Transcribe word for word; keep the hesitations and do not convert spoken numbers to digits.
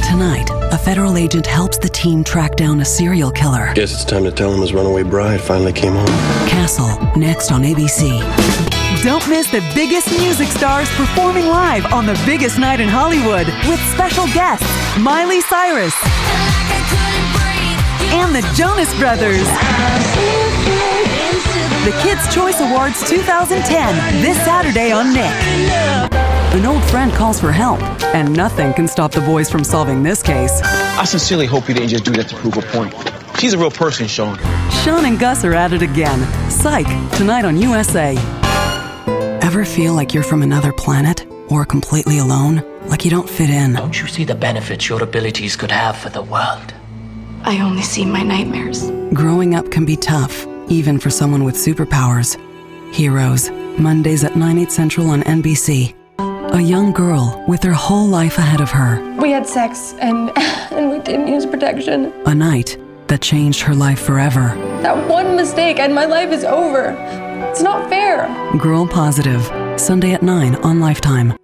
Tonight, a federal agent helps the team track down a serial killer. Guess it's time to tell him his runaway bride finally came home. Castle, next on A B C. Don't miss the biggest music stars performing live on the biggest night in Hollywood with special guests Miley Cyrus and the Jonas Brothers. The Kids' Choice Awards two thousand ten, this Saturday on Nick. An old friend calls for help, and nothing can stop the boys from solving this case. I sincerely hope you didn't just do that to prove a point. She's a real person, Sean. Sean and Gus are at it again. Psych, tonight on U S A. Ever feel like you're from another planet? Or completely alone? Like you don't fit in? Don't you see the benefits your abilities could have for the world? I only see my nightmares. Growing up can be tough, even for someone with superpowers. Heroes, Mondays at nine, eight central on N B C. A young girl with her whole life ahead of her. We had sex and and we didn't use protection. A night that changed her life forever. That one mistake and my life is over. It's not fair. Girl Positive, Sunday at nine on Lifetime.